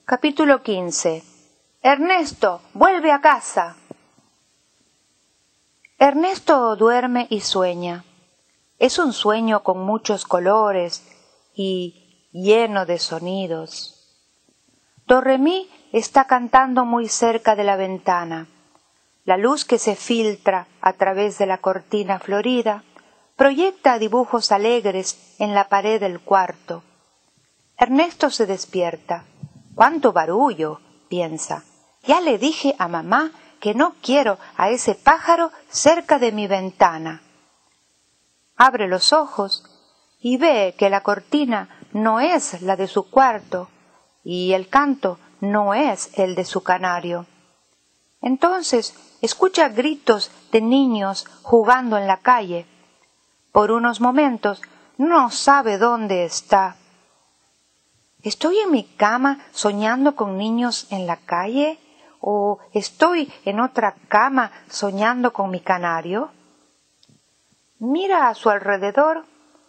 Capítulo 15. Ernesto, vuelve a casa. Ernesto duerme y sueña. Es un sueño con muchos colores y lleno de sonidos. Dorremí está cantando muy cerca de la ventana. La luz que se filtra a través de la cortina florida proyecta dibujos alegres en la pared del cuarto. Ernesto se despierta. ¡Cuánto barullo!, piensa. Ya le dije a mamá que no quiero a ese pájaro cerca de mi ventana. Abre los ojos y ve que la cortina no es la de su cuarto y el canto no es el de su canario. Entonces escucha gritos de niños jugando en la calle. Por unos momentos no sabe dónde está. ¿Estoy en mi cama soñando con niños en la calle? ¿O estoy en otra cama soñando con mi canario? Mira a su alrededor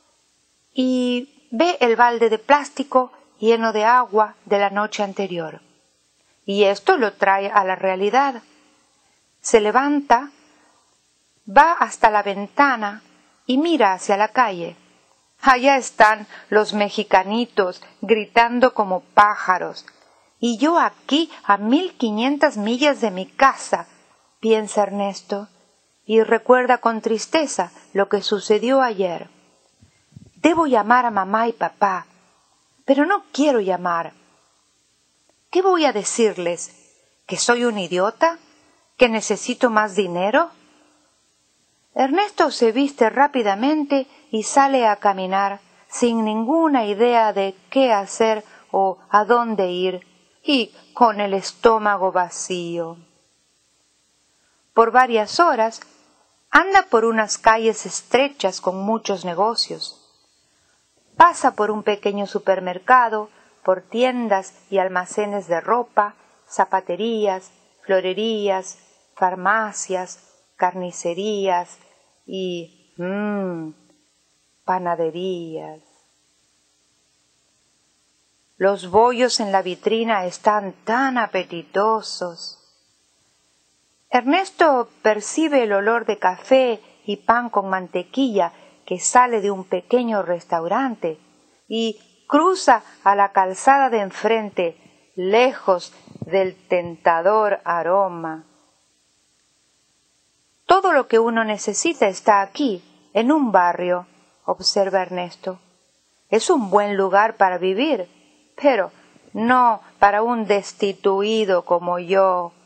y ve el balde de plástico lleno de agua de la noche anterior. Y esto lo trae a la realidad. Se levanta, va hasta la ventana y mira hacia la calle. Allá están los mexicanitos gritando como pájaros. Y yo aquí a 1500 millas de mi casa, piensa Ernesto, y recuerda con tristeza lo que sucedió ayer. Debo llamar a mamá y papá, pero no quiero llamar. ¿Qué voy a decirles? ¿Que soy un idiota? ¿Que necesito más dinero? Ernesto se viste rápidamente y sale a caminar sin ninguna idea de qué hacer o a dónde ir, y con el estómago vacío. Por varias horas anda por unas calles estrechas con muchos negocios. Pasa por un pequeño supermercado, por tiendas y almacenes de ropa, zapaterías, florerías, farmacias, carnicerías y panaderías. Los bollos en la vitrina están tan apetitosos. Ernesto percibe el olor de café y pan con mantequilla que sale de un pequeño restaurante y cruza a la calzada de enfrente, lejos del tentador aroma. Todo lo que uno necesita está aquí, en un barrio, observa Ernesto. Es un buen lugar para vivir, pero no para un destituido como yo.